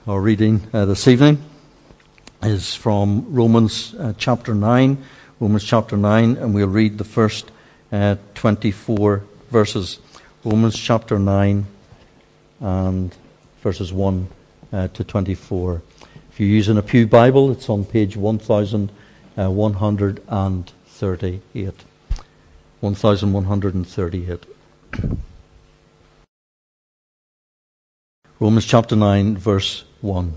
Our reading this evening is from Romans chapter 9. Romans chapter 9, and we'll read the first 24 verses. Romans chapter 9 and verses 1 to 24. If you're using a Pew Bible, it's on page 1138. 1138. Romans chapter 9, verse 1.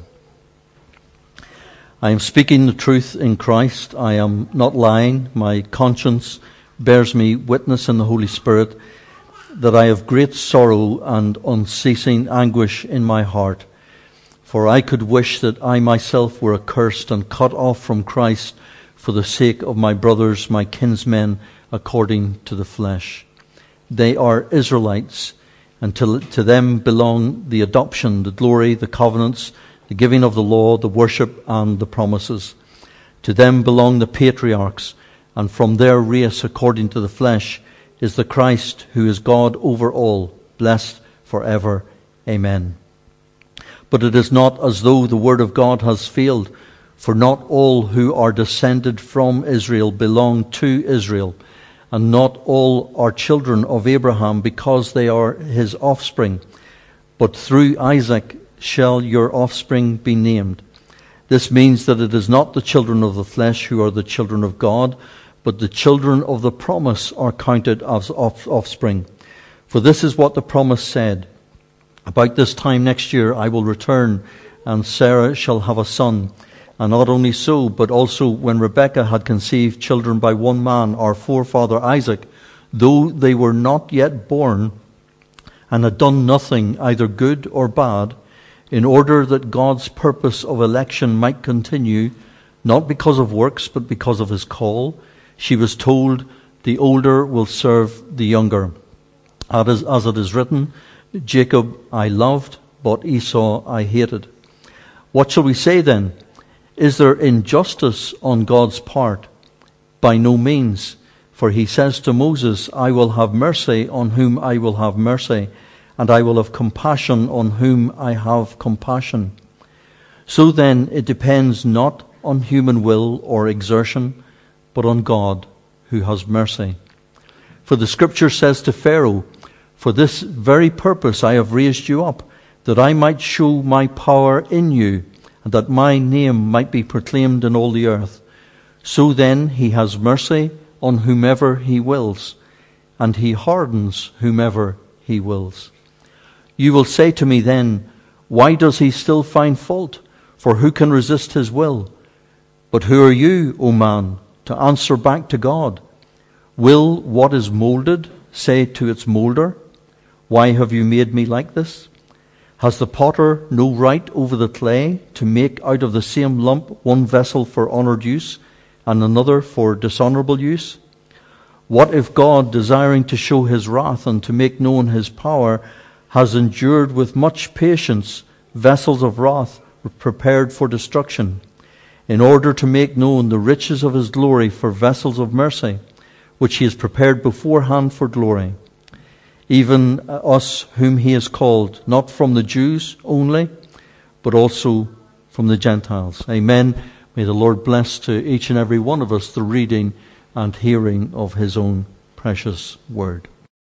I am speaking the truth in Christ. I am not lying. My conscience bears me witness in the Holy Spirit that I have great sorrow and unceasing anguish in my heart. For I could wish that I myself were accursed and cut off from Christ for the sake of my brothers, my kinsmen, according to the flesh. They are Israelites, and to them belong the adoption, the glory, the covenants, the giving of the law, the worship, and the promises. To them belong the patriarchs, and from their race, according to the flesh, is the Christ, who is God over all, blessed forever. Amen. But it is not as though the word of God has failed, for not all who are descended from Israel belong to Israel, and not all are children of Abraham because they are his offspring. But through Isaac shall your offspring be named. This means that it is not the children of the flesh who are the children of God, but the children of the promise are counted as offspring. For this is what the promise said: about this time next year I will return, and Sarah shall have a son. And not only so, but also when Rebekah had conceived children by one man, our forefather Isaac, though they were not yet born, and had done nothing, either good or bad, in order that God's purpose of election might continue, not because of works, but because of his call, she was told, the older will serve the younger. As it is written, Jacob I loved, but Esau I hated. What shall we say then? Is there injustice on God's part? By no means. For he says to Moses, I will have mercy on whom I will have mercy, and I will have compassion on whom I have compassion. So then it depends not on human will or exertion, but on God who has mercy. For the scripture says to Pharaoh, for this very purpose I have raised you up, that I might show my power in you, and that my name might be proclaimed in all the earth. So then he has mercy on whomever he wills, and he hardens whomever he wills. You will say to me then, why does he still find fault? For who can resist his will? But who are you, O man, to answer back to God? Will what is molded say to its molder, why have you made me like this? Has the potter no right over the clay to make out of the same lump one vessel for honoured use and another for dishonourable use? What if God, desiring to show his wrath and to make known his power, has endured with much patience vessels of wrath prepared for destruction, in order to make known the riches of his glory for vessels of mercy, which he has prepared beforehand for glory? Even us whom he has called, not from the Jews only, but also from the Gentiles. Amen. May the Lord bless to each and every one of us the reading and hearing of his own precious word.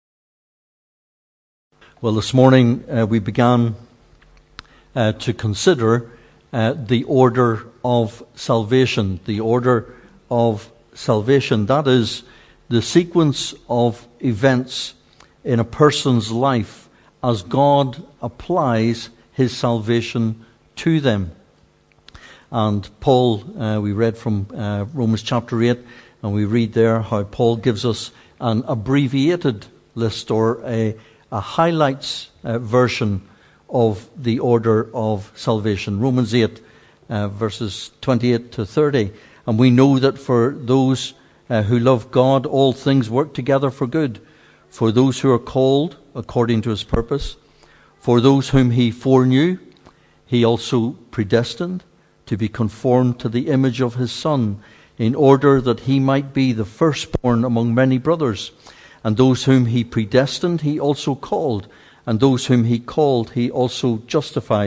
Well, this morning we began to consider the order of salvation. The order of salvation, that is the sequence of events in a person's life as God applies his salvation to them. And Paul, we read from Romans chapter 8, and we read there how Paul gives us an abbreviated list or a highlights version of the order of salvation. Romans 8, verses 28 to 30. And we know that for those who love God, all things work together for good, for those who are called according to his purpose. For those whom he foreknew, he also predestined to be conformed to the image of his Son, in order that he might be the firstborn among many brothers. And those whom he predestined, he also called. And those whom he called, he also justified.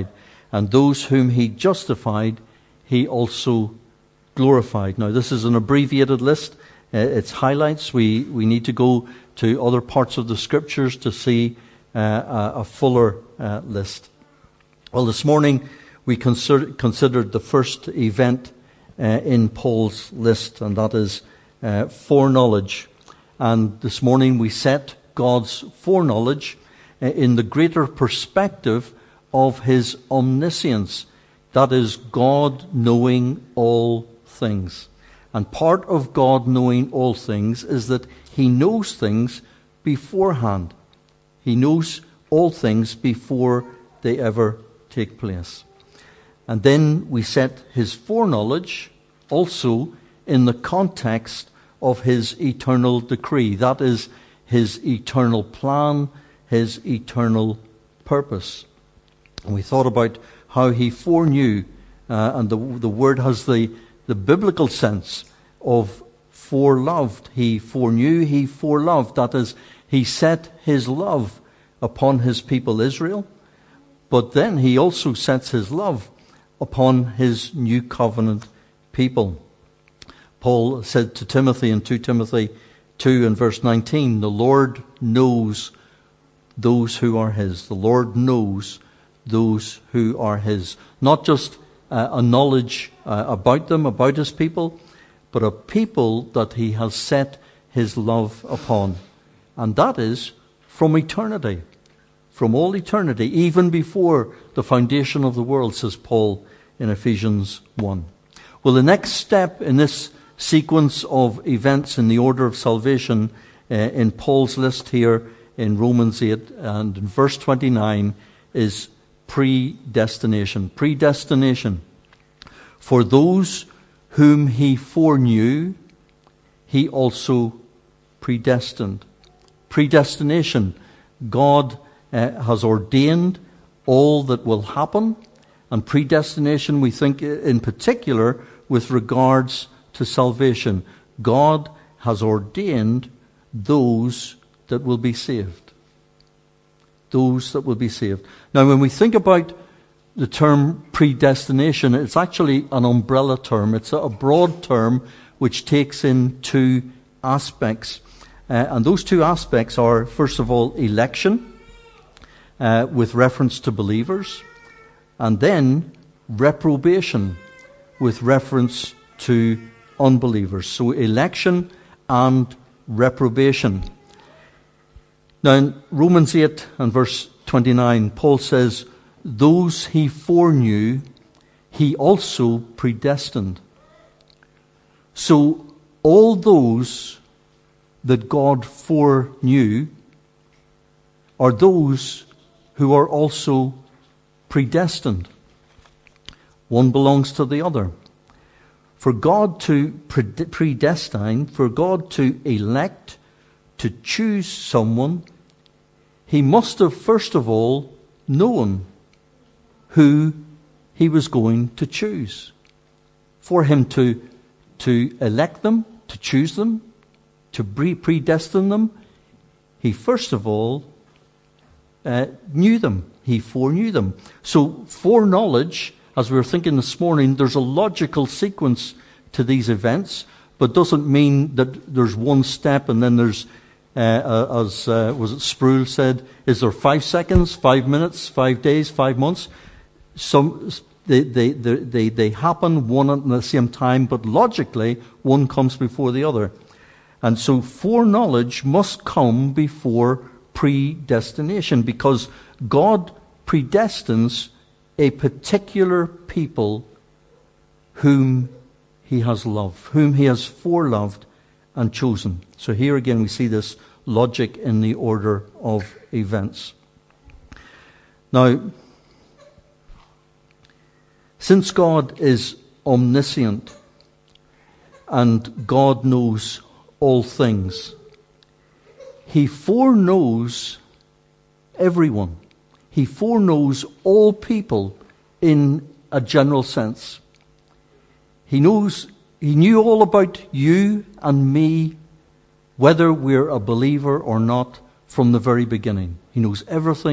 And those whom he justified, he also glorified. Now, this is an abbreviated list. It's highlights. We need to go to other parts of the Scriptures to see a fuller list. Well, this morning we considered the first event in Paul's list, and that is foreknowledge. And this morning we set God's foreknowledge in the greater perspective of his omniscience. That is, God knowing all things. And part of God knowing all things is that he knows things beforehand. He knows all things before they ever take place. And then we set his foreknowledge also in the context of his eternal decree. That is, his eternal plan, his eternal purpose. And we thought about how he foreknew, and the word has the biblical sense of foreloved. He foreknew, he foreloved. That is, he set his love upon his people Israel, but then he also sets his love upon his new covenant people. Paul said to Timothy in 2 Timothy 2 and verse 19, the Lord knows those who are his. The Lord knows those who are his. Not just a knowledge about them, about his people, but a people that he has set his love upon. And that is from eternity. From all eternity, even before the foundation of the world, says Paul in Ephesians 1. Well, the next step in this sequence of events in the order of salvation in Paul's list here in Romans 8 and in verse 29 is predestination. Predestination. For those whom he foreknew, he also predestined. Predestination. God has ordained all that will happen, and predestination we think in particular with regards to salvation. God has ordained those that will be saved. Those that will be saved. Now, when we think about the term predestination, it's actually an umbrella term. It's a broad term which takes in two aspects. And those two aspects are, first of all, election, with reference to believers, and then reprobation with reference to unbelievers. So election and reprobation. Now in Romans 8 and verse 29, Paul says, those he foreknew, he also predestined. So all those that God foreknew are those who are also predestined. One belongs to the other. For God to predestine, for God to elect, to choose someone, he must have first of all known who he was going to choose. For him to elect them, to choose them, to predestine them, he first of all knew them. He foreknew them. So foreknowledge, as we were thinking this morning, there's a logical sequence to these events, but doesn't mean that there's one step and then there's, was it Sproul said, is there 5 seconds, 5 minutes, 5 days, 5 months? They happen one at the same time, but logically one comes before the other. And so foreknowledge must come before predestination, because God predestines a particular people whom he has loved, whom he has foreloved and chosen. So here again we see this logic in the order of events. Now, since God is omniscient and God knows all things, he foreknows everyone. He foreknows all people in a general sense. He knew all about you and me, whether we're a believer or not, from the very beginning. He knows everything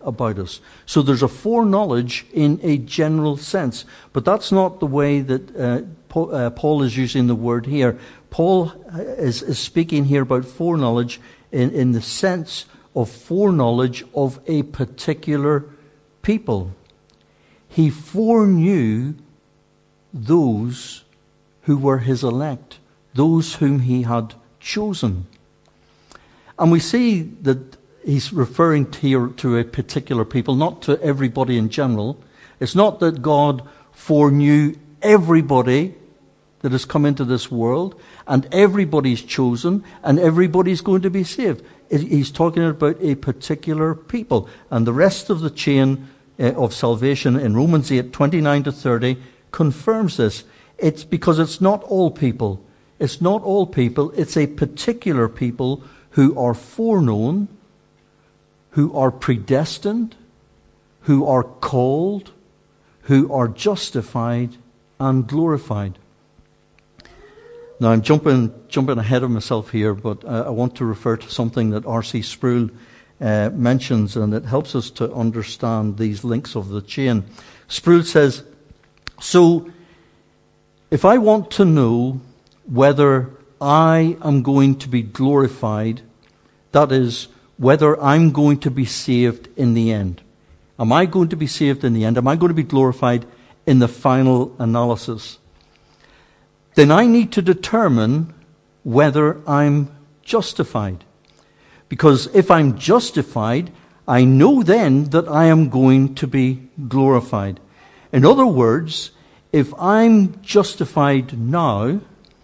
about us. So there's a foreknowledge in a general sense. But that's not the way that Paul is using the word here. Paul is speaking here about foreknowledge in the sense of foreknowledge of a particular people. He foreknew those who were his elect, those whom he had chosen. And we see that he's referring here to a particular people, not to everybody in general. It's not that God foreknew everybody that has come into this world, and everybody's chosen, and everybody's going to be saved. He's talking about a particular people. And the rest of the chain of salvation in Romans 8, 29 to 30 confirms this. It's because it's not all people. It's not all people. It's a particular people who are foreknown, who are predestined, who are called, who are justified and glorified. Now, I'm jumping ahead of myself here, but I want to refer to something that R.C. Sproul mentions, and it helps us to understand these links of the chain. Sproul says, so if I want to know whether I am going to be glorified, that is, whether I'm going to be saved in the end. Am I going to be saved in the end? Am I going to be glorified in the final analysis? Then I need to determine whether I'm justified. Because if I'm justified, I know then that I am going to be glorified. In other words, if I'm justified now,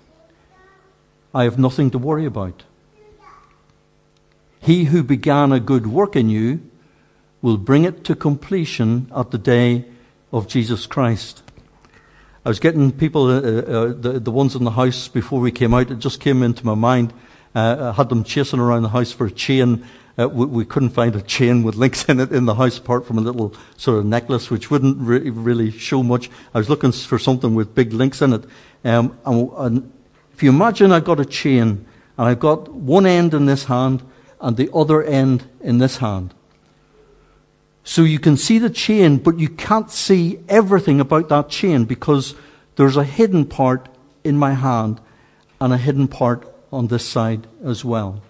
I have nothing to worry about. He who began a good work in you will bring it to completion at the day of Jesus Christ. I was getting people, the ones in the house before we came out, it just came into my mind. I had them chasing around the house for a chain. We couldn't find a chain with links in it in the house, apart from a little sort of necklace, which wouldn't really show much. I was looking for something with big links in it. And if you imagine I've got a chain, and I've got one end in this hand, and the other end in this hand. So you can see the chain, but you can't see everything about that chain because there's a hidden part in my hand and a hidden part on this side as well.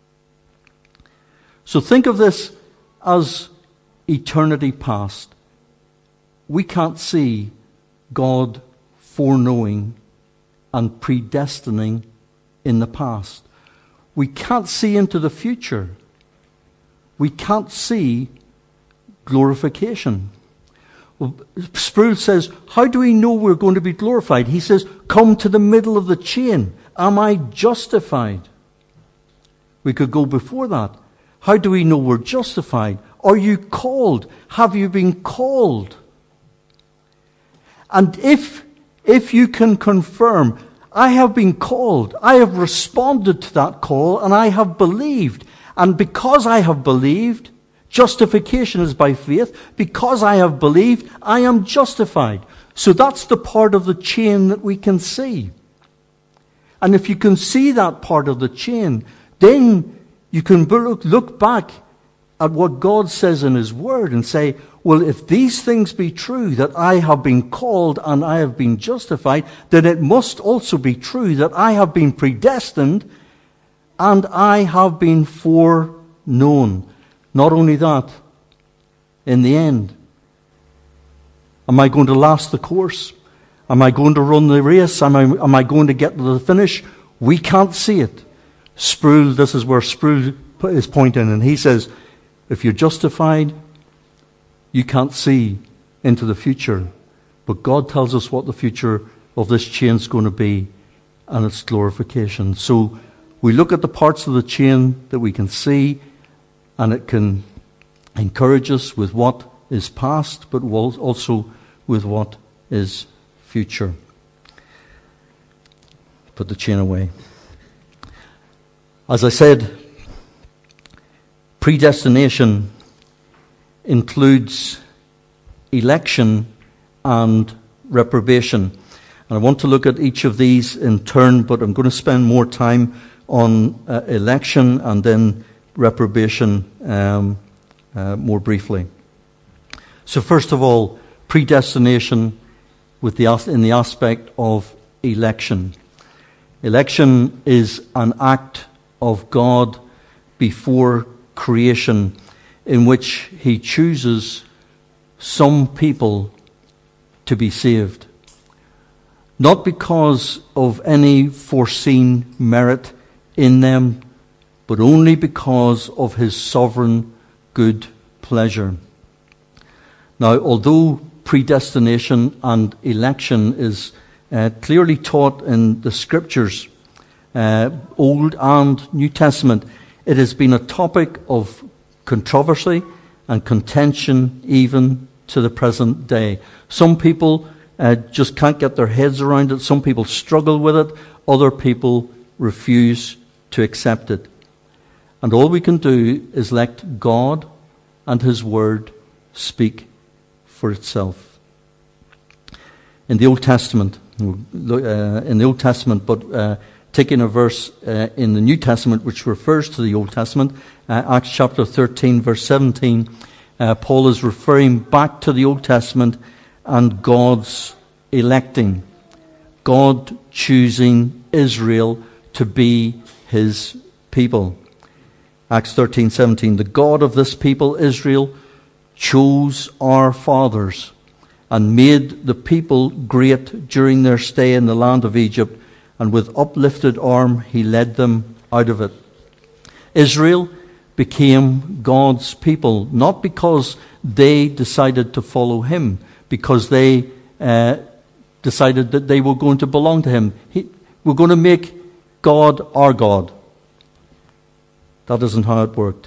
So think of this as eternity past. We can't see God foreknowing and predestining in the past. We can't see into the future. We can't see glorification. Well, Sproul says, how do we know we're going to be glorified? He says, come to the middle of the chain. Am I justified? We could go before that. How do we know we're justified? Are you called? Have you been called? And if you can confirm, I have been called, I have responded to that call, and I have believed. And because I have believed, justification is by faith. Because I have believed, I am justified. So that's the part of the chain that we can see. And if you can see that part of the chain, then you can look back at what God says in His Word and say, well, if these things be true, that I have been called and I have been justified, then it must also be true that I have been predestined and I have been foreknown. Not only that, in the end, am I going to last the course? Am I going to run the race? Am I going to get to the finish? We can't see it. Sproul, this is where Sproul is pointing, and he says, if you're justified, you can't see into the future. But God tells us what the future of this chain is going to be, and it's glorification. So we look at the parts of the chain that we can see, and it can encourage us with what is past, but also with what is future. Put the chain away. As I said, predestination includes election and reprobation. And I want to look at each of these in turn, but I'm going to spend more time on election and then reprobation more briefly. So first of all, predestination in the aspect of election. Election is an act of God before creation in which he chooses some people to be saved. Not because of any foreseen merit in them, but only because of his sovereign good pleasure. Now, although predestination and election is clearly taught in the Scriptures, Old and New Testament, it has been a topic of controversy and contention even to the present day. Some people just can't get their heads around it. Some people struggle with it. Other people refuse to accept it. And all we can do is let God and his word speak for itself. In the Old Testament, but taking a verse in the New Testament which refers to the Old Testament, Acts chapter 13, verse 17, Paul is referring back to the Old Testament and God's electing, God choosing Israel to be his people. Acts 13:17, the God of this people, Israel, chose our fathers and made the people great during their stay in the land of Egypt, and with uplifted arm he led them out of it. Israel became God's people, not because they decided to follow him, because they decided that they were going to belong to him. We're going to make God our God. That isn't how it worked.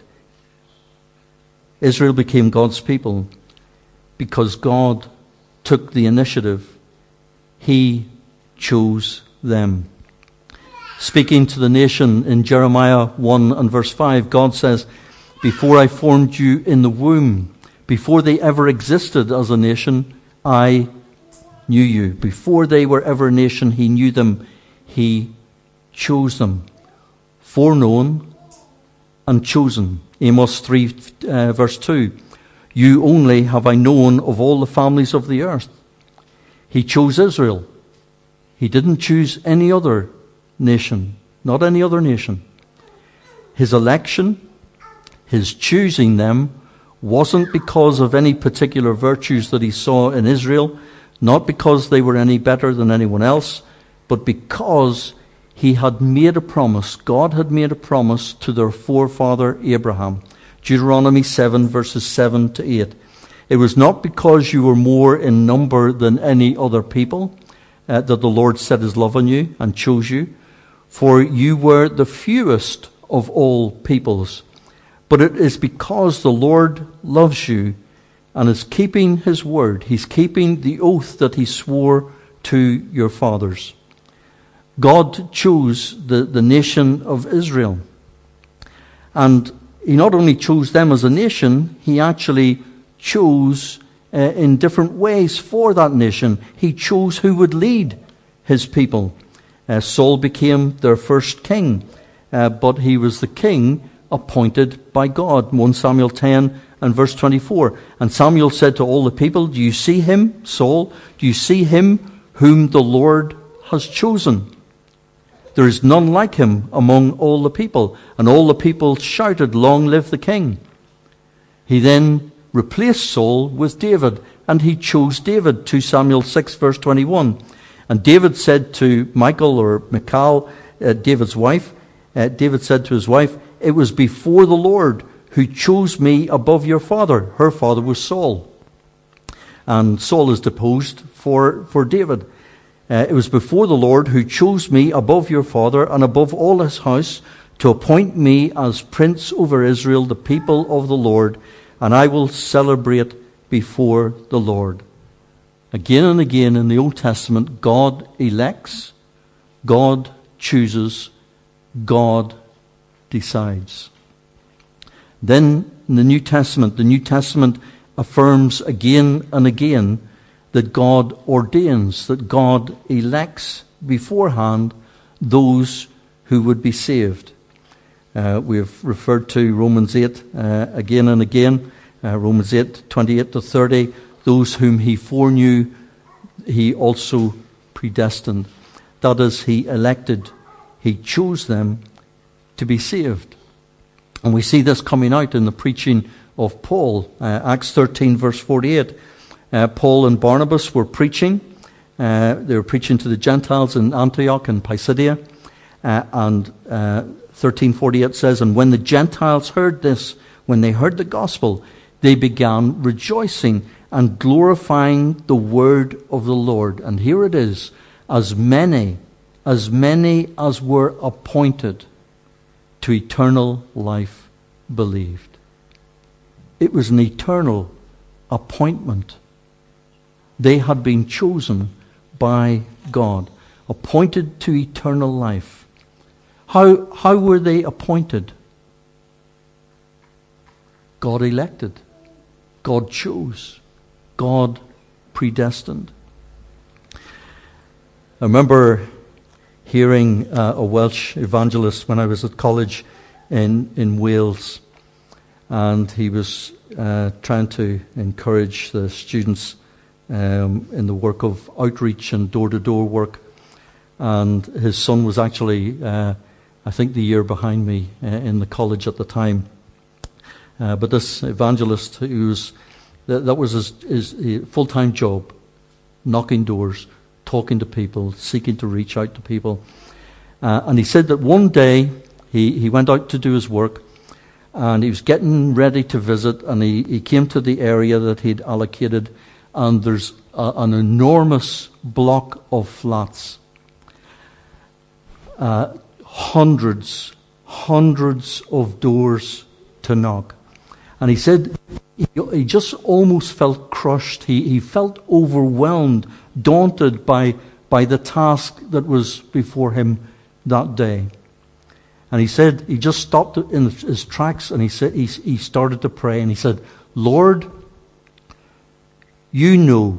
Israel became God's people because God took the initiative. He chose them. Speaking to the nation in Jeremiah 1 and verse 5, God says, before I formed you in the womb, before they ever existed as a nation, I knew you. Before they were ever a nation, he knew them. He chose them. Foreknown and chosen. Amos 3 verse 2. You only have I known of all the families of the earth. He chose Israel. He didn't choose any other nation. Not any other nation. His election, his choosing them, wasn't because of any particular virtues that he saw in Israel, not because they were any better than anyone else, but because he had made a promise. God had made a promise to their forefather Abraham. Deuteronomy 7 verses 7 to 8. It was not because you were more in number than any other people that the Lord set his love on you and chose you, for you were the fewest of all peoples. But it is because the Lord loves you and is keeping his word. He's keeping the oath that he swore to your fathers. God chose the nation of Israel. And he not only chose them as a nation, he actually chose in different ways for that nation. He chose who would lead his people. Saul became their first king, but he was the king appointed by God. 1 Samuel 10 and verse 24. And Samuel said to all the people, do you see him, Saul? Do you see him whom the Lord has chosen? There is none like him among all the people. And all the people shouted, long live the king. He then replaced Saul with David, and he chose David. 2 Samuel 6 verse 21. And David said to Michal, David's wife, David said to his wife, it was before the Lord who chose me above your father. Her father was Saul. And Saul is deposed for David. It was before the Lord who chose me above your father and above all his house to appoint me as prince over Israel, the people of the Lord, and I will celebrate before the Lord. Again and again in the Old Testament, God elects, God chooses, God decides. Then in the New Testament affirms again and again that God ordains, that God elects beforehand those who would be saved. We've referred to Romans 8 again and again. Romans 8:28-30, those whom he foreknew, he also predestined. That is, he elected, he chose them to be saved. And we see this coming out in the preaching of Paul. Acts 13 verse 48. Paul and Barnabas were preaching. They were preaching to the Gentiles in Antioch and Pisidia. And 13:48 says, and when the Gentiles heard this, when they heard the gospel, they began rejoicing and glorifying the word of the Lord. And here it is, as many as were appointed to eternal life believed. It was an eternal appointment. They had been chosen by God, appointed to eternal life. How were they appointed? God elected. God chose. God predestined. I remember hearing a Welsh evangelist when I was at college in Wales, and he was trying to encourage the students in the work of outreach and door-to-door work. And his son was actually, I think, the year behind me in the college at the time. But this evangelist, that was his full-time job, knocking doors, talking to people, seeking to reach out to people. And he said that one day he went out to do his work, and he was getting ready to visit, and he came to the area that he'd allocated, and there's an enormous block of flats. Hundreds of doors to knock. And he said he just almost felt crushed. He felt overwhelmed, daunted by the task that was before him that day. And he said he just stopped in his tracks, and he said he started to pray, and he said, Lord, you know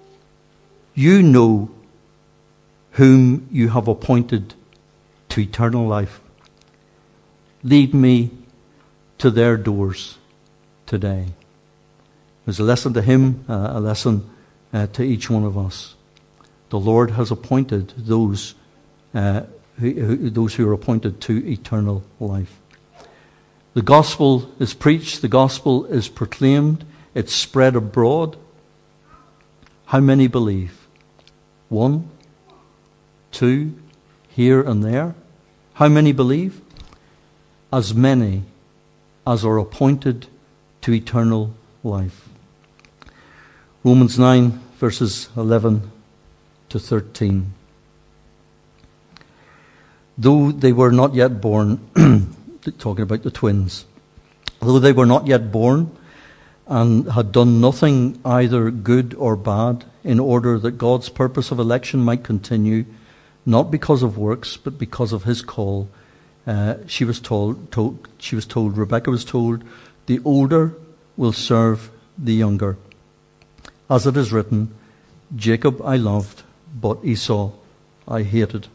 whom you have appointed to eternal life. Lead me to their doors today. It was a lesson to him, a lesson to each one of us. The Lord has appointed those who are appointed to eternal life. The gospel is preached, the gospel is proclaimed, it's spread abroad. How many believe? 1, 2, here and there. How many believe? As many as are appointed to eternal life. Romans 9, verses 11 to 13. Though they were not yet born, talking about the twins, though they were not yet born and had done nothing either good or bad, in order that God's purpose of election might continue, not because of works, but because of his call, Rebecca was told, the older will serve the younger. As it is written, Jacob I loved, but Esau I hated.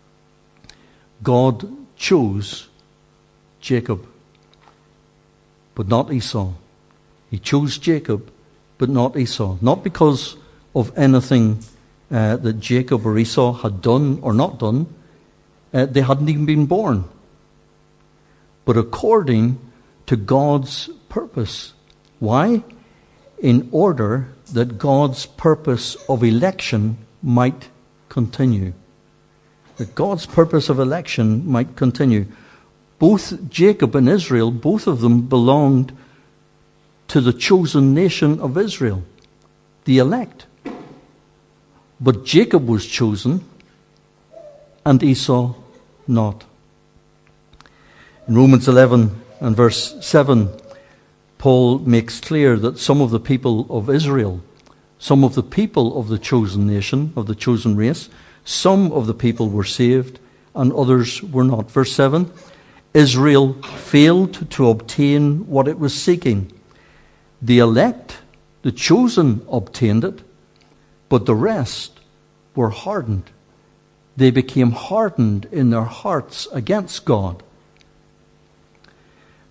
God chose Jacob, but not Esau. He chose Jacob, but not Esau. Not because of anything that Jacob or Esau had done or not done. They hadn't even been born. But according to God's purpose. Why? In order that God's purpose of election might continue. That God's purpose of election might continue. Both Jacob and Israel, both of them belonged to the chosen nation of Israel, the elect. But Jacob was chosen and Esau not. In Romans 11 and verse 7, Paul makes clear that some of the people of Israel, some of the people of the chosen nation, of the chosen race, some of the people were saved and others were not. Verse 7, Israel failed to obtain what it was seeking. The elect, the chosen, obtained it, but the rest were hardened. They became hardened in their hearts against God.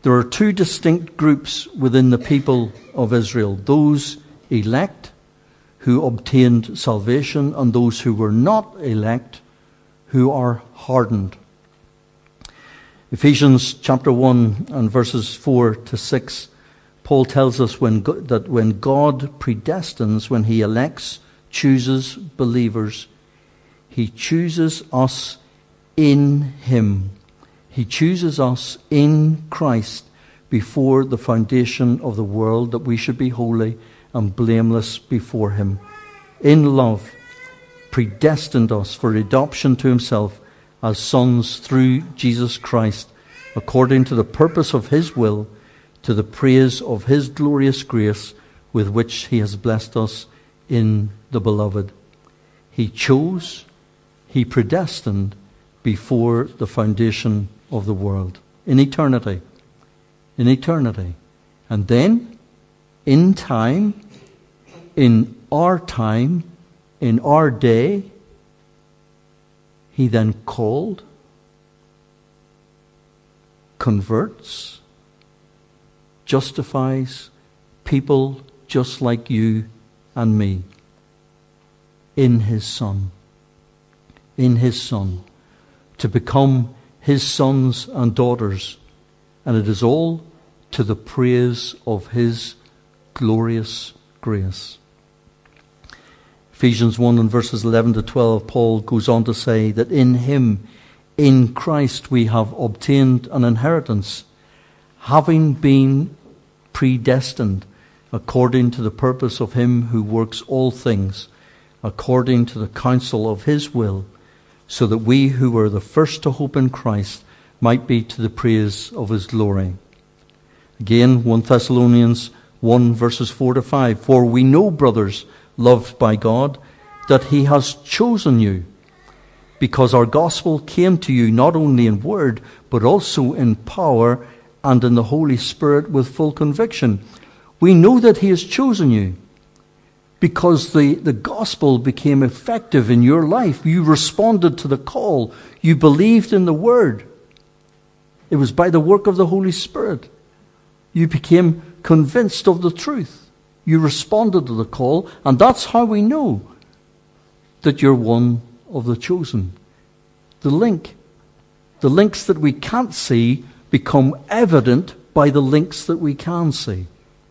There are two distinct groups within the people of Israel. Those elect who obtained salvation, and those who were not elect who are hardened. Ephesians chapter 1 and verses 4 to 6, Paul tells us that when God predestines, when he elects, chooses believers, he chooses us in him. He chooses us in Christ before the foundation of the world, that we should be holy and blameless before him. In love, predestined us for adoption to himself as sons through Jesus Christ, according to the purpose of his will, to the praise of his glorious grace with which he has blessed us in the Beloved. He chose, he predestined before the foundation of the world, in eternity. In eternity. And then, in time, in our time, in our day, he then called, converts, justifies people just like you and me in his Son. In his Son. To become his sons and daughters. And it is all to the praise of his glorious grace. Ephesians 1 and verses 11 to 12, Paul goes on to say that in him, in Christ, we have obtained an inheritance, having been predestined according to the purpose of him who works all things, according to the counsel of his will, so that we who were the first to hope in Christ might be to the praise of his glory. Again, 1 Thessalonians 1 verses 4 to 5, for we know, brothers, loved by God, that he has chosen you, because our gospel came to you not only in word, but also in power and in the Holy Spirit with full conviction. We know that he has chosen you, because the gospel became effective in your life. You responded to the call. You believed in the word. It was by the work of the Holy Spirit. You became convinced of the truth. You responded to the call, and that's how we know that you're one of the chosen. The links that we can't see become evident by the links that we can see.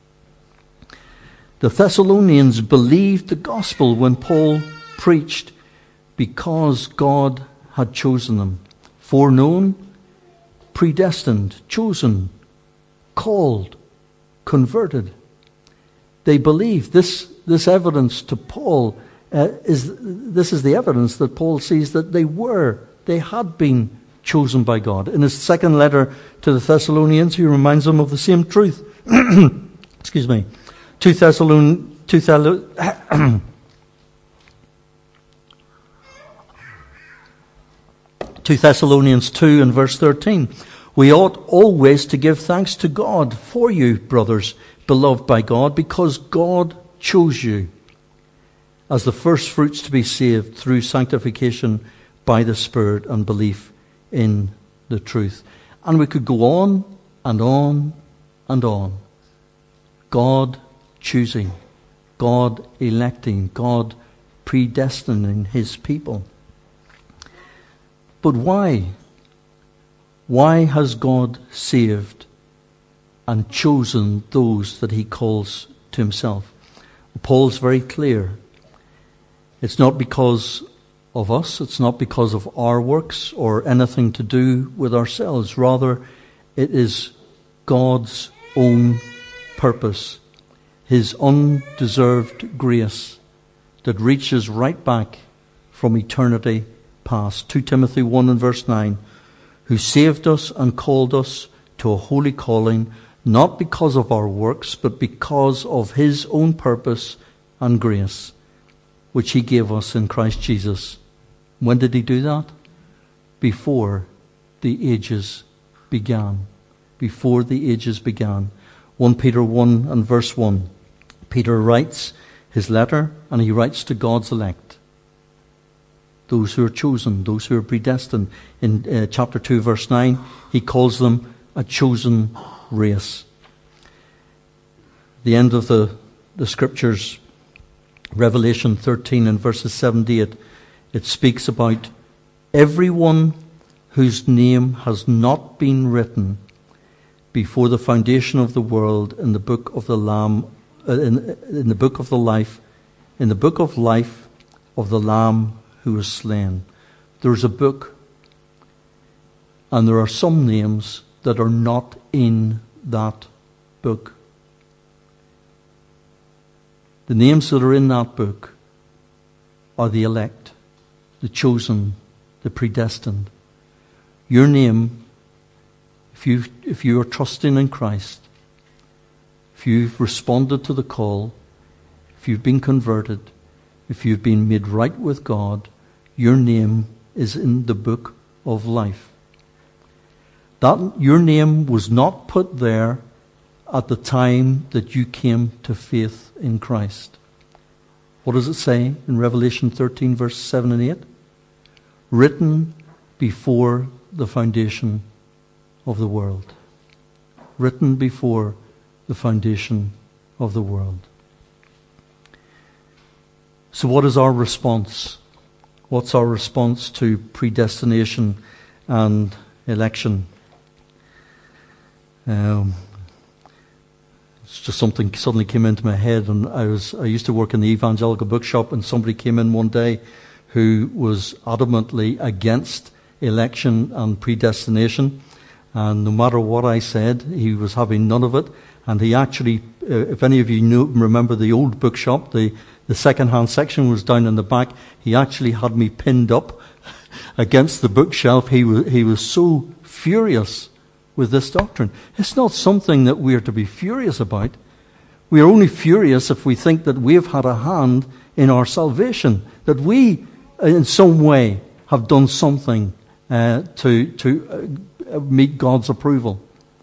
The Thessalonians believed the gospel when Paul preached because God had chosen them. Foreknown, predestined, chosen, called, converted. They believed. This evidence to Paul is the evidence that Paul sees that they had been chosen by God. In his second letter to the Thessalonians, he reminds them of the same truth. Excuse me. 2 Thessalonians 2 and verse 13. We ought always to give thanks to God for you, brothers, beloved by God, because God chose you as the first fruits to be saved through sanctification by the Spirit and belief in the truth. And we could go on and on and on. God choosing, God electing, God predestining his people. But why? Why has God saved and chosen those that he calls to himself? Paul's very clear. It's not because of us. It's not because of our works or anything to do with ourselves. Rather, it is God's own purpose, his undeserved grace that reaches right back from eternity past. 2 Timothy 1 and verse 9, who saved us and called us to a holy calling, not because of our works, but because of his own purpose and grace, which he gave us in Christ Jesus. When did he do that? Before the ages began. Before the ages began. 1 Peter 1 and verse 1. Peter writes his letter, and he writes to God's elect. Those who are chosen, those who are predestined. In chapter 2 verse 9, he calls them a chosen race. The end of the scriptures, Revelation 13 and verses 7 to 8, it speaks about everyone whose name has not been written before the foundation of the world in the book of the Lamb, in the book of the life, in the book of life of the Lamb who was slain. There's a book, and there are some names that are not in that book. The names that are in that book are the elect, the chosen, the predestined. Your name, if you are trusting in Christ, if you've responded to the call, if you've been converted, if you've been made right with God, your name is in the book of life. That your name was not put there at the time that you came to faith in Christ. What does it say in Revelation 13 verse 7 and 8? Written before the foundation of the world. Written before the foundation of the world. So what is our response? What's our response to predestination and election? It's just something suddenly came into my head, and I used to work in the evangelical bookshop, and somebody came in one day who was adamantly against election and predestination, and no matter what I said, he was having none of it. And he actually, if any of you remember the old bookshop, the second-hand section was down in the back. He actually had me pinned up against the bookshelf. He was so furious with this doctrine. It's not something that we are to be furious about. We are only furious if we think that we have had a hand in our salvation, that we, in some way, have done something to meet God's approval.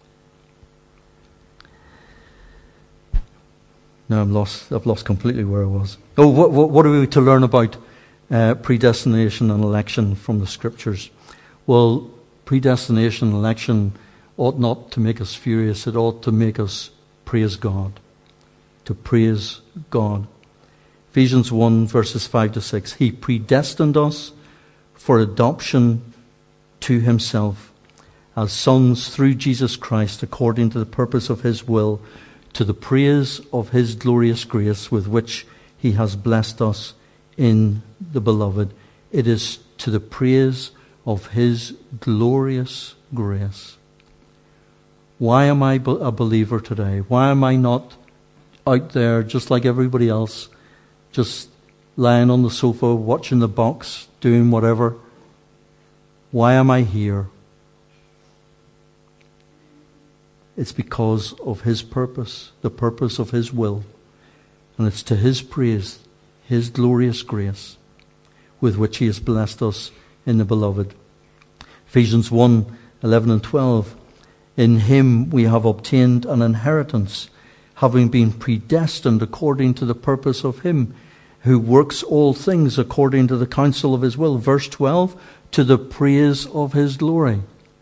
No, I've lost completely where I was. Oh, what are we to learn about predestination and election from the Scriptures? Well, predestination and election ought not to make us furious. It ought to make us praise God. To praise God. Ephesians 1 verses 5 to 6. He predestined us for adoption to himself as sons through Jesus Christ, according to the purpose of his will, to the praise of his glorious grace with which he has blessed us in the beloved. It is to the praise of his glorious grace. Why am I a believer today? Why am I not out there just like everybody else, just lying on the sofa, watching the box, doing whatever? Why am I here? It's because of his purpose, the purpose of his will. And it's to his praise, his glorious grace, with which he has blessed us in the beloved. Ephesians 1, 11 and 12. In him we have obtained an inheritance, having been predestined according to the purpose of him who works all things according to the counsel of his will. Verse 12, to the praise of his glory.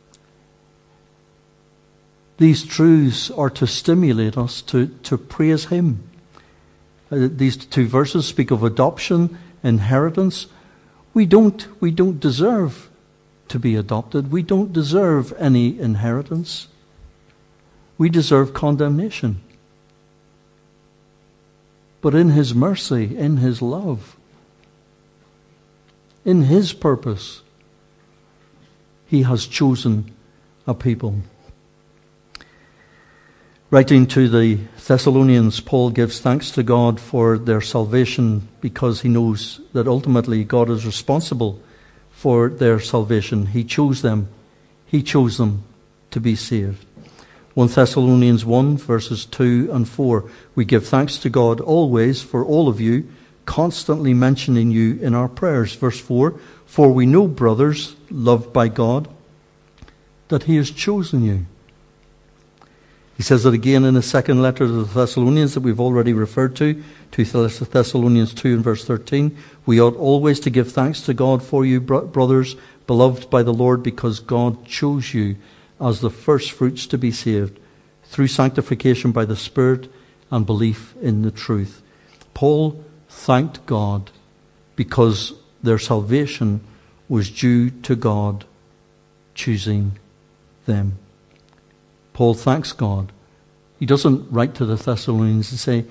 These truths are to stimulate us to praise him. These two verses speak of adoption, inheritance. We don't deserve to be adopted. We don't deserve any inheritance. We deserve condemnation. But in his mercy, in his love, in his purpose, he has chosen a people. Writing to the Thessalonians, Paul gives thanks to God for their salvation because he knows that ultimately God is responsible for their salvation. He chose them. He chose them to be saved. 1 Thessalonians 1 verses 2 and 4. We give thanks to God always for all of you, constantly mentioning you in our prayers. Verse 4. For we know, brothers, loved by God, that he has chosen you. He says it again in the second letter to the Thessalonians that we've already referred to 2 Thessalonians 2 and verse 13. We ought always to give thanks to God for you, brothers, beloved by the Lord, because God chose you as the first fruits to be saved through sanctification by the Spirit and belief in the truth. Paul thanked God because their salvation was due to God choosing them. Paul thanks God. He doesn't write to the Thessalonians and say,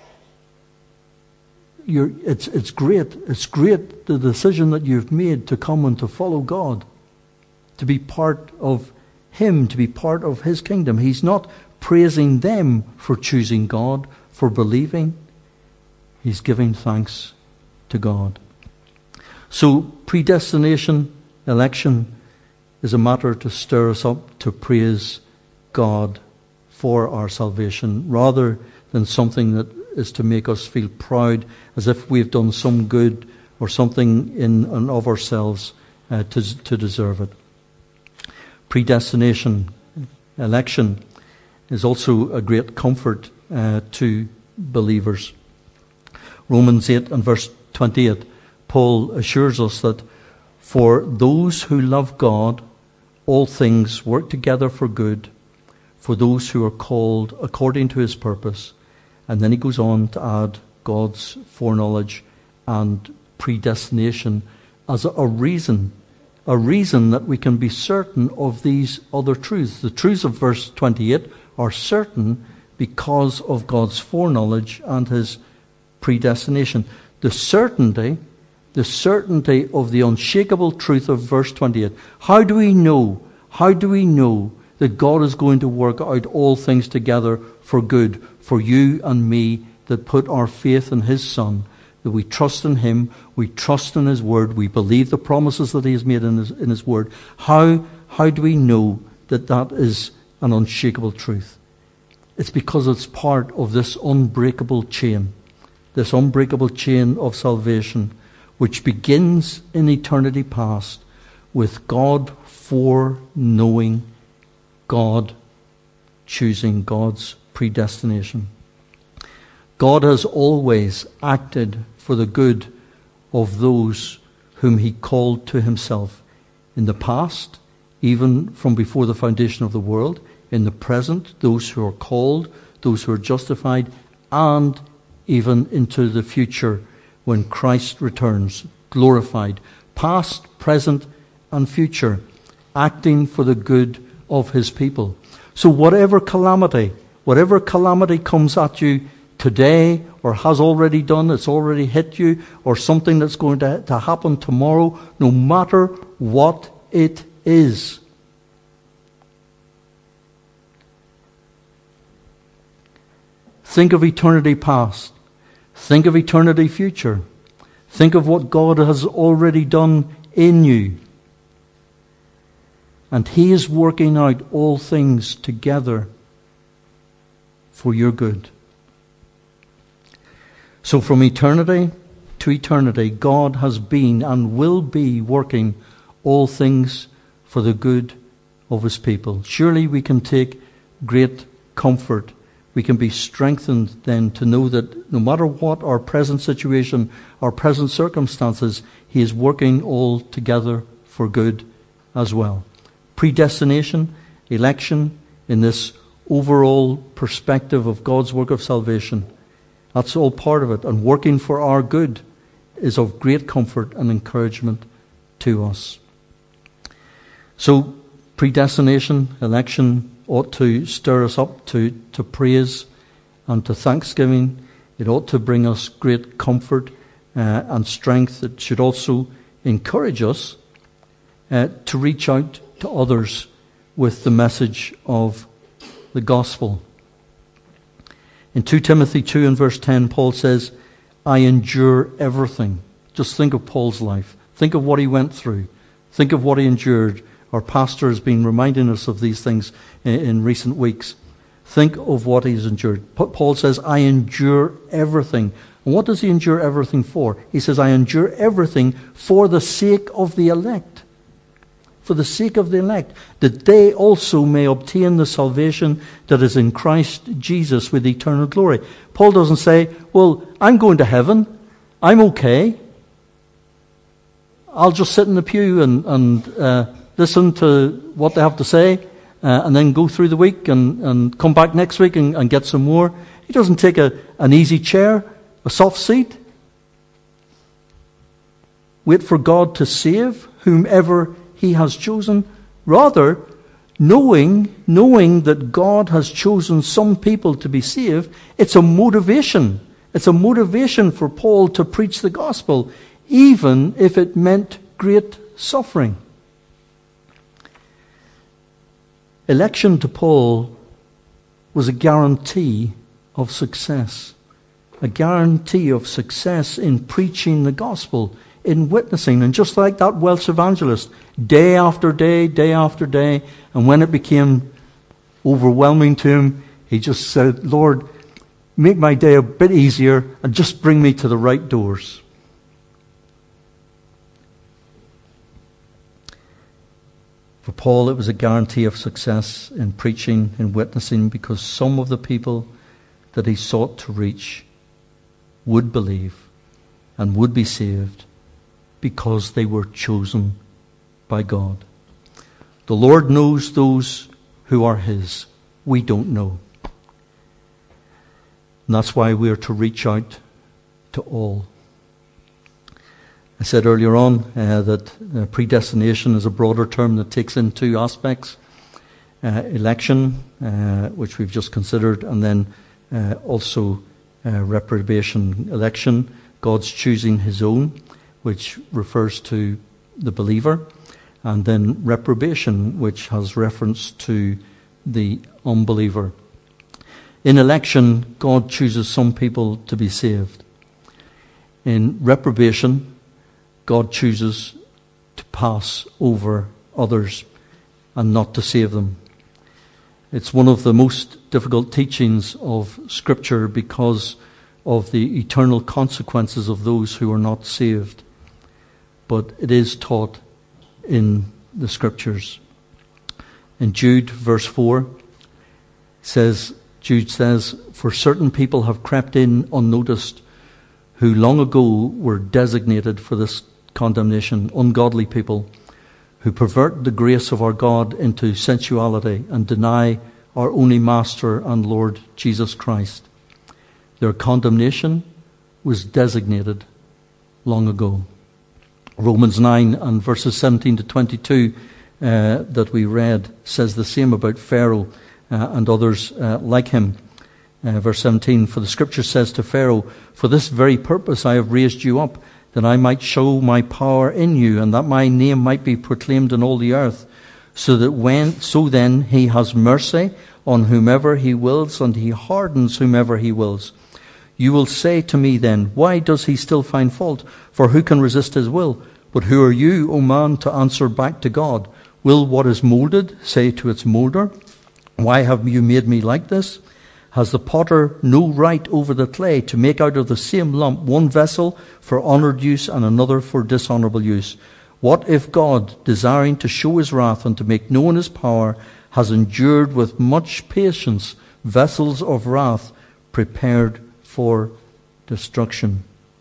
it's great the decision that you've made to come and to follow God, to be part of Him, to be part of His kingdom. He's not praising them for choosing God, for believing. He's giving thanks to God. So predestination, election, is a matter to stir us up to praise God for our salvation, rather than something that is to make us feel proud as if we've done some good or something in and of ourselves to deserve it. Predestination, election, is also a great comfort to believers. Romans 8 and verse 28, Paul assures us that for those who love God, all things work together for good, for those who are called according to His purpose. And then he goes on to add God's foreknowledge and predestination as a reason that we can be certain of these other truths. The truths of verse 28 are certain because of God's foreknowledge and His predestination. The certainty of the unshakable truth of verse 28. How do we know that God is going to work out all things together for good for you and me that put our faith in His Son, that we trust in Him, we trust in His Word, we believe the promises that He has made in His Word? How do we know that is an unshakable truth? It's because it's part of this unbreakable chain of salvation, which begins in eternity past with God foreknowing, God choosing, God's predestination. God has always acted for the good of those whom He called to Himself. In the past, even from before the foundation of the world. In the present, those who are called, those who are justified, and even into the future when Christ returns, glorified. Past, present, and future, acting for the good of His people. So whatever calamity comes at you today, or has already done, it's already hit you, or something that's going to happen tomorrow, no matter what it is, think of eternity past. Think of eternity future. Think of what God has already done in you. And He is working out all things together for your good. So from eternity to eternity, God has been and will be working all things for the good of His people. Surely we can take great comfort. We can be strengthened then to know that no matter what our present situation, our present circumstances, He is working all together for good as well. Predestination, election, in this overall perspective of God's work of salvation, that's all part of it. And working for our good is of great comfort and encouragement to us. So, predestination, election ought to stir us up to praise and to thanksgiving. It ought to bring us great comfort and strength. It should also encourage us to reach out to others with the message of the gospel. In 2 Timothy 2 and verse 10, Paul says, I endure everything. Just think of Paul's life. Think of what he went through. Think of what he endured. Our pastor has been reminding us of these things in recent weeks. Think of what he's endured. Paul says, I endure everything. And what does he endure everything for? He says, I endure everything for the sake of the elect. For the sake of the elect, that they also may obtain the salvation that is in Christ Jesus with eternal glory. Paul doesn't say, well, I'm going to heaven. I'm okay. I'll just sit in the pew and listen to what they have to say, and then go through the week and come back next week and get some more. He doesn't take an easy chair, a soft seat. Wait for God to save whomever he has chosen. Rather, knowing that God has chosen some people to be saved, it's a motivation. It's a motivation for Paul to preach the gospel, even if it meant great suffering. Election to Paul was a guarantee of success. A guarantee of success in preaching the gospel, in witnessing. And just like that Welsh evangelist, day after day, and when it became overwhelming to him, he just said, Lord, make my day a bit easier and just bring me to the right doors. For Paul, it was a guarantee of success in preaching and witnessing, because some of the people that he sought to reach would believe and would be saved because they were chosen by God. The Lord knows those who are his. We don't know. And that's why we are to reach out to all. I said earlier on that predestination is a broader term that takes in two aspects. Election, which we've just considered, and then also reprobation. Election, God's choosing his own, which refers to the believer. And then reprobation, which has reference to the unbeliever. In election, God chooses some people to be saved. In reprobation, God chooses to pass over others and not to save them. It's one of the most difficult teachings of Scripture because of the eternal consequences of those who are not saved. But it is taught in the Scriptures. In Jude, verse 4, Jude says, "For certain people have crept in unnoticed, who long ago were designated for this condemnation, ungodly people, who pervert the grace of our God into sensuality and deny our only Master and Lord Jesus Christ." Their condemnation was designated long ago. Romans 9 and verses 17 to 22 that we read says the same about Pharaoh and others like him. Verse 17, "For the Scripture says to Pharaoh, for this very purpose I have raised you up, that I might show my power in you, and that my name might be proclaimed in all the earth. So then he has mercy on whomever he wills, and he hardens whomever he wills. You will say to me then, why does he still find fault? For who can resist his will? But who are you, O man, to answer back to God? Will what is molded say to its molder, why have you made me like this? Has the potter no right over the clay to make out of the same lump one vessel for honoured use and another for dishonourable use? What if God, desiring to show his wrath and to make known his power, has endured with much patience vessels of wrath prepared for destruction?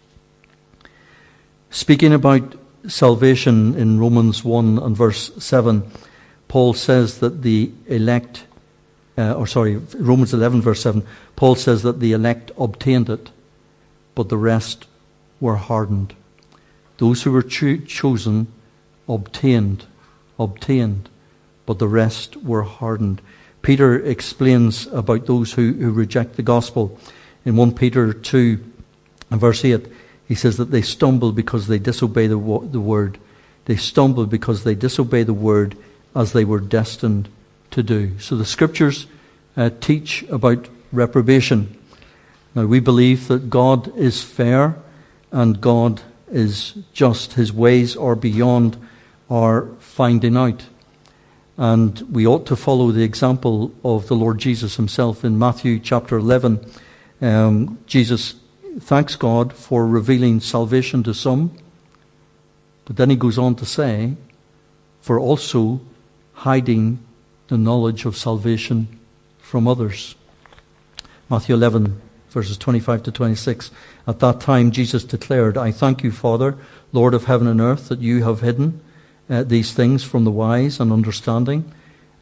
Speaking about salvation in Romans 1 and verse 7, Paul says that the elect, Romans 11 verse 7, Paul says that the elect obtained it, but the rest were hardened. Those who were chosen obtained, but the rest were hardened. Peter explains about those who reject the gospel. In 1 Peter 2 and verse 8, he says that they stumble because they disobey the word. They stumble because they disobey the word as they were destined to do. So the Scriptures teach about reprobation. Now we believe that God is fair and God is just. His ways are beyond our finding out. And we ought to follow the example of the Lord Jesus himself. In Matthew chapter 11, Jesus thanks God for revealing salvation to some, but then he goes on to say, for also hiding the knowledge of salvation from others. Matthew 11, verses 25 to 26. At that time Jesus declared, I thank you, Father, Lord of heaven and earth, that you have hidden these things from the wise and understanding,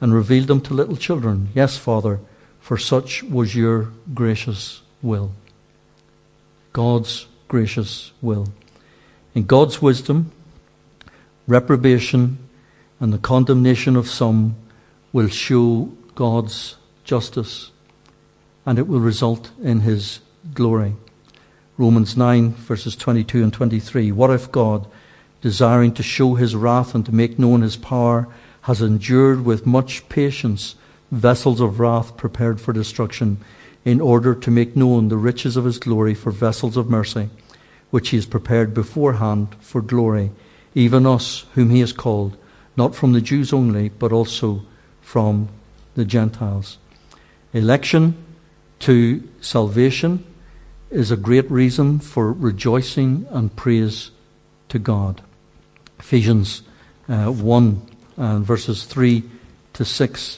and revealed them to little children. Yes, Father, for such was your gracious will. God's gracious will. In God's wisdom, reprobation and the condemnation of some will show God's justice, and it will result in his glory. Romans 9, verses 22 and 23. What if God, desiring to show his wrath and to make known his power, has endured with much patience vessels of wrath prepared for destruction, in order to make known the riches of his glory for vessels of mercy, which he has prepared beforehand for glory, even us whom he has called, not from the Jews only, but also from the Gentiles. Election to salvation is a great reason for rejoicing and praise to God. Ephesians 1 and verses 3 to 6.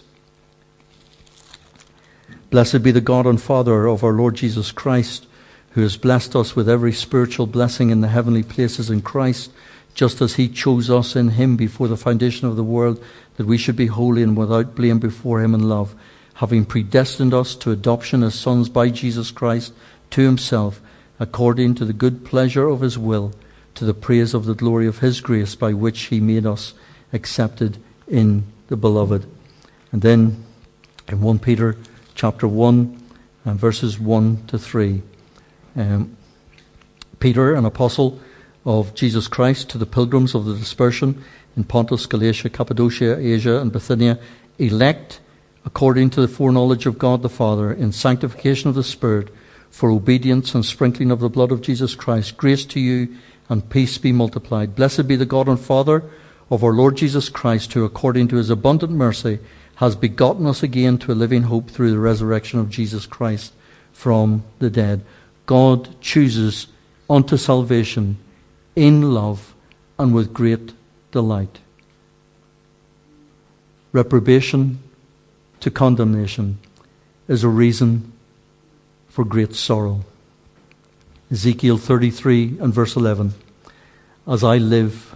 Blessed be the God and Father of our Lord Jesus Christ, who has blessed us with every spiritual blessing in the heavenly places in Christ, just as he chose us in him before the foundation of the world, that we should be holy and without blame before him in love, having predestined us to adoption as sons by Jesus Christ to himself, according to the good pleasure of his will, to the praise of the glory of his grace, by which he made us accepted in the beloved. And then in 1 Peter chapter 1 and verses 1 to 3. Peter, an apostle of Jesus Christ, to the pilgrims of the dispersion in Pontus, Galatia, Cappadocia, Asia, and Bithynia, elect according to the foreknowledge of God the Father, in sanctification of the Spirit, for obedience and sprinkling of the blood of Jesus Christ, grace to you and peace be multiplied. Blessed be the God and Father of our Lord Jesus Christ, who according to his abundant mercy has begotten us again to a living hope through the resurrection of Jesus Christ from the dead. God chooses unto salvation in love and with great delight. Reprobation to condemnation is a reason for great sorrow. Ezekiel 33 and verse 11. As I live,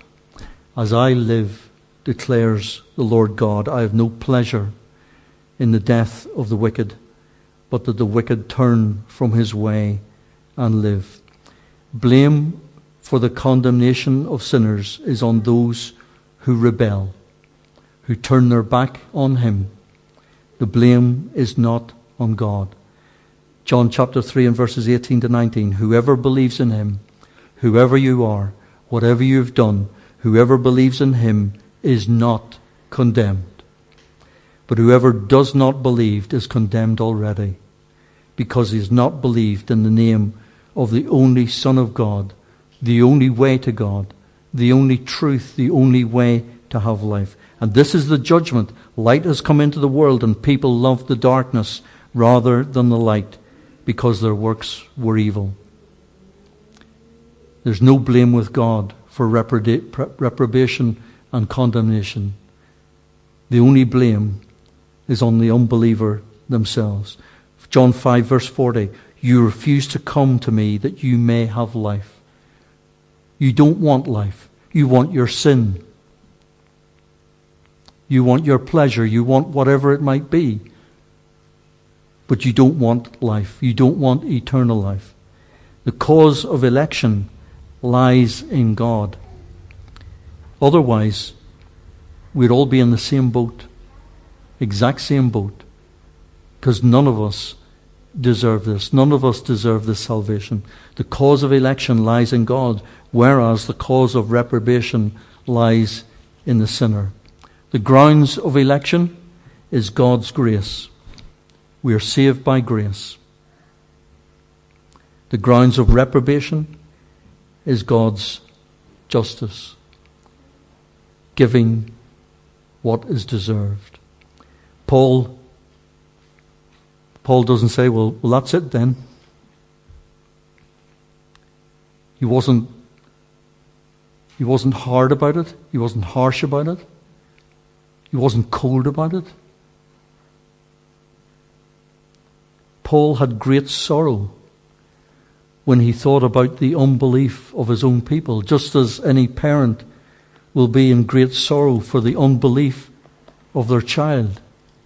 declares the Lord God, I have no pleasure in the death of the wicked, but that the wicked turn from his way and live. Blame for the condemnation of sinners is on those who rebel, who turn their back on him. The blame is not on God. John chapter 3 and verses 18 to 19. Whoever believes in him, whoever you are, whatever you've done, whoever believes in him is not condemned. But whoever does not believe is condemned already, because he has not believed in the name of the only Son of God, the only way to God, the only truth, the only way to have life. And this is the judgment. Light has come into the world, and people love the darkness rather than the light, because their works were evil. There's no blame with God for reprobation and condemnation. The only blame is on the unbeliever themselves. John 5 verse 40. You refuse to come to me that you may have life. You don't want life. You want your sin. You want your pleasure. You want whatever it might be. But you don't want life. You don't want eternal life. The cause of election lies in God. Otherwise, we'd all be in the same boat. Exact same boat. Because none of us deserve this. None of us deserve this salvation. The cause of election lies in God, whereas the cause of reprobation lies in the sinner. The grounds of election is God's grace. We are saved by grace. The grounds of reprobation is God's justice, giving what is deserved. Paul doesn't say, well, that's it then. He wasn't hard about it. He wasn't harsh about it. He wasn't cold about it. Paul had great sorrow when he thought about the unbelief of his own people, just as any parent will be in great sorrow for the unbelief of their child,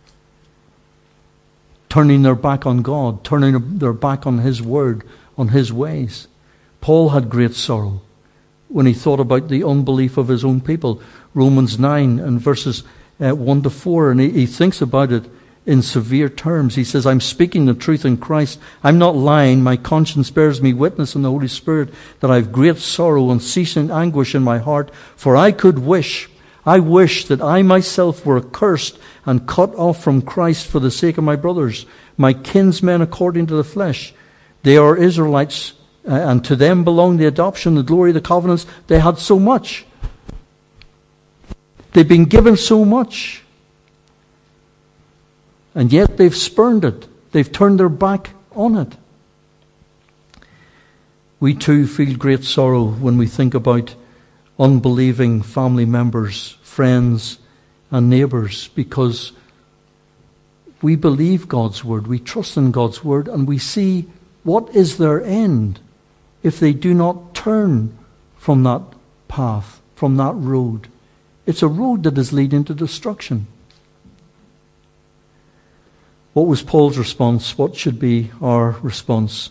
turning their back on God, turning their back on His word, on His ways. Paul had great sorrow when he thought about the unbelief of his own people. Romans 9 and verses 1 to 4, and he thinks about it in severe terms. He says, I'm speaking the truth in Christ. I'm not lying. My conscience bears me witness in the Holy Spirit that I have great sorrow, unceasing anguish in my heart. For I wish that I myself were accursed and cut off from Christ for the sake of my brothers, my kinsmen according to the flesh. They are Israelites, and to them belong the adoption, the glory, the covenants. They had so much. They've been given so much. And yet they've spurned it. They've turned their back on it. We too feel great sorrow when we think about unbelieving family members, friends, and neighbours, because we believe God's word, we trust in God's word, and we see what is their end if they do not turn from that path, from that road. It's a road that is leading to destruction. What was Paul's response? What should be our response?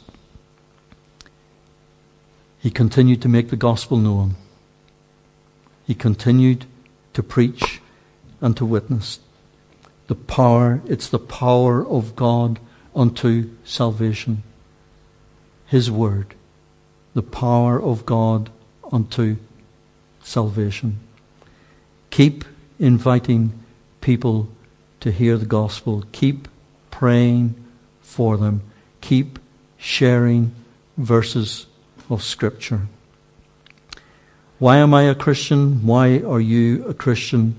He continued to make the gospel known. He continued to preach and to witness. It's the power of God unto salvation. His word, the power of God unto salvation. Keep inviting people to hear the gospel. Keep praying for them. Keep sharing verses of Scripture. Why am I a Christian? Why are you a Christian?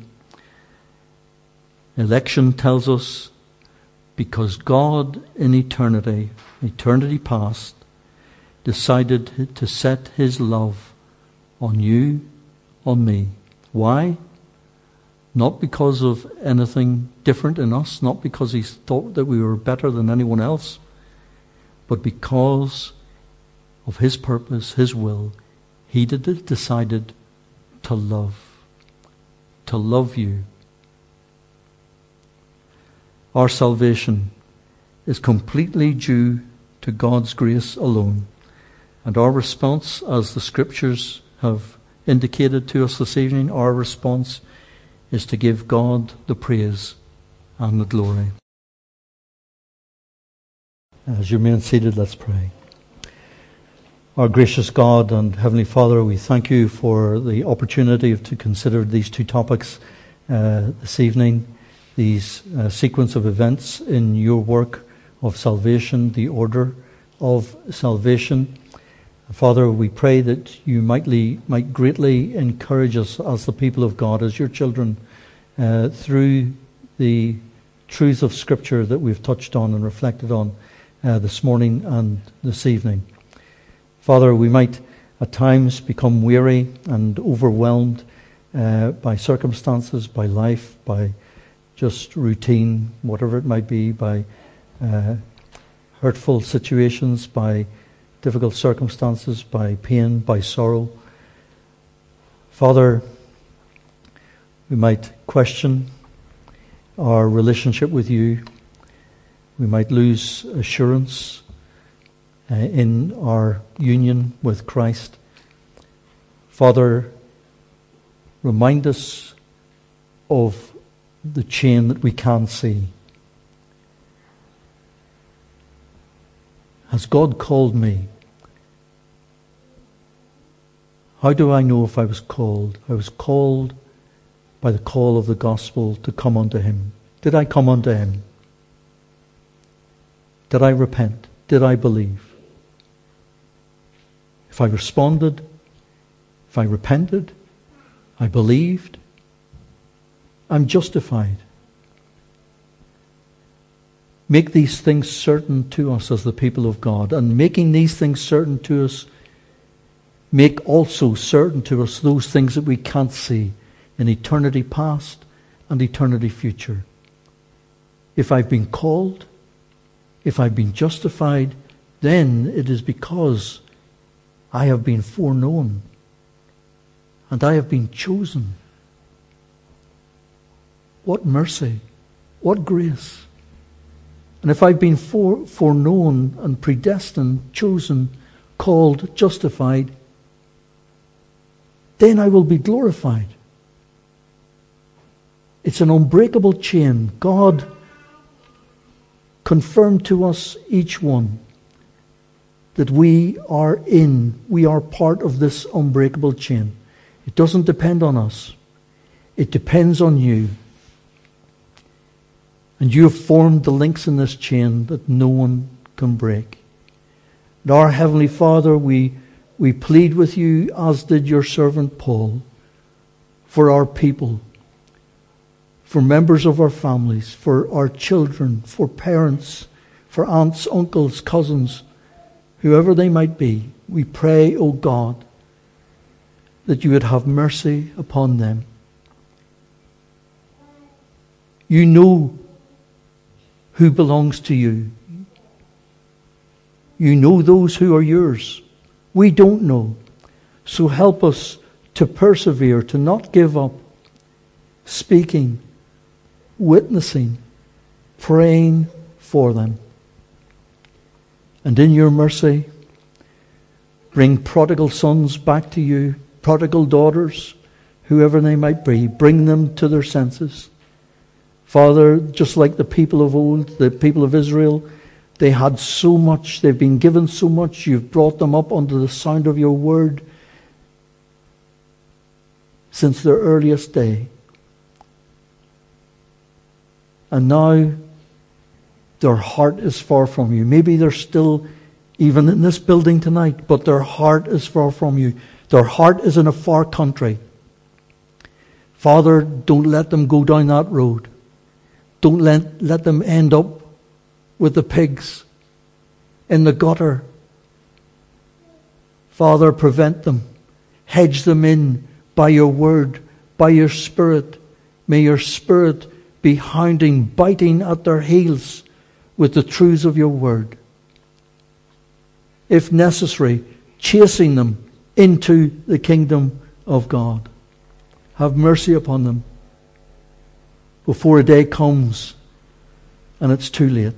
Election tells us because God in eternity past, decided to set His love on you, on me. Why? Not because of anything different in us, not because He thought that we were better than anyone else, but because of His purpose, His will. He decided to love you. Our salvation is completely due to God's grace alone. And our response, as the Scriptures have indicated to us this evening, our response is to give God the praise and the glory. As you remain seated, let's pray. Our gracious God and Heavenly Father, we thank you for the opportunity to consider these two topics this evening, these sequence of events in your work of salvation, the order of salvation. Father, we pray that you might greatly encourage us as the people of God, as your children, through the truths of Scripture that we've touched on and reflected on this morning and this evening. Father, we might at times become weary and overwhelmed by circumstances, by life, by just routine, whatever it might be, by hurtful situations, by difficult circumstances, by pain, by sorrow. Father, we might question our relationship with you. We might lose assurance in our union with Christ. Father, remind us of the chain that we can't see. Has God called me? How do I know if I was called? I was called by the call of the gospel to come unto Him. Did I come unto Him? Did I repent? Did I believe? If I responded, if I repented, I believed, I'm justified. Make these things certain to us as the people of God. And making these things certain to us, make also certain to us those things that we can't see in eternity past and eternity future. If I've been called, if I've been justified, then it is because I have been foreknown and I have been chosen. What mercy. What grace. And if I've been foreknown and predestined, chosen, called, justified, then I will be glorified. It's an unbreakable chain. God confirmed to us, each one, that we are part of this unbreakable chain. It doesn't depend on us. It depends on you. And you have formed the links in this chain that no one can break. And our Heavenly Father, we plead with you, as did your servant Paul, for our people, for members of our families, for our children, for parents, for aunts, uncles, cousins, whoever they might be. We pray, O God, that you would have mercy upon them. You know who belongs to you. You know those who are yours. We don't know. So help us to persevere, to not give up, speaking, witnessing, praying for them. And in your mercy, bring prodigal sons back to you, prodigal daughters, whoever they might be. Bring them to their senses. Father, just like the people of old, the people of Israel, they had so much, they've been given so much, you've brought them up under the sound of your word since their earliest day. And now their heart is far from you. Maybe they're still even in this building tonight, but their heart is far from you. Their heart is in a far country. Father, don't let them go down that road. Don't let them end up with the pigs in the gutter. Father, prevent them. Hedge them in by your word, by your Spirit. May your Spirit be hounding, biting at their heels with the truths of your word. If necessary, chasing them into the kingdom of God. Have mercy upon them before a day comes and it's too late.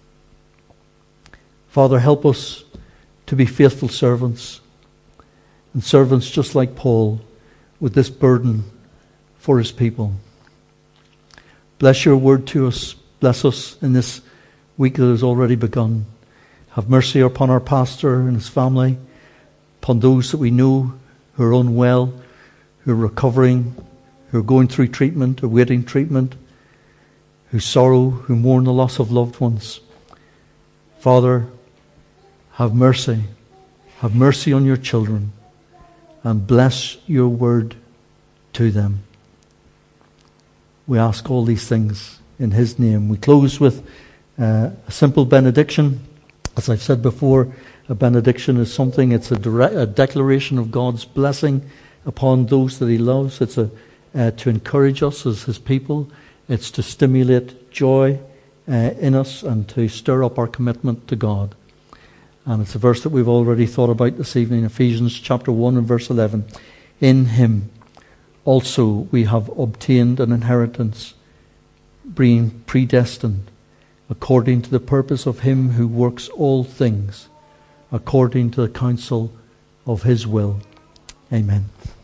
Father, help us to be faithful servants, and servants just like Paul, with this burden for his people. Bless your word to us. Bless us in this week that has already begun. Have mercy upon our pastor and his family, upon those that we know who are unwell, who are recovering, who are going through treatment, awaiting treatment, who sorrow, who mourn the loss of loved ones. Father, have mercy. Have mercy on your children, and bless your word to them. We ask all these things in his name. We close with a simple benediction. As I've said before, a benediction is something, it's a declaration of God's blessing upon those that he loves. It's to encourage us as his people. It's to stimulate joy in us and to stir up our commitment to God. And it's a verse that we've already thought about this evening, Ephesians chapter 1 and verse 11. In him also we have obtained an inheritance, being predestined according to the purpose of him who works all things according to the counsel of his will. Amen.